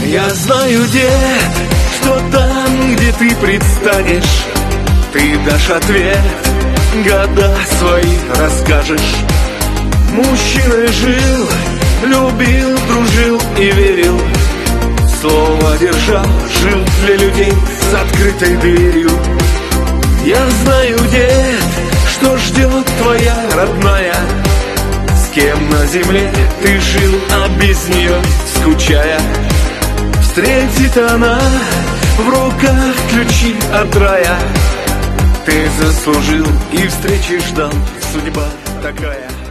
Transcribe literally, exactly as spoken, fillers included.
Я знаю, дед, что там, где ты предстанешь, ты дашь ответ, года свои расскажешь. Мужчиной жил, любил, дружил и верил, слово держал, жил для людей с открытой дверью. Я знаю, дед, что ждет твоя родная, с кем на земле ты жил, а без нее скучая. Встретит она в руках ключи от рая. Ты заслужил и встречи ждал, судьба такая.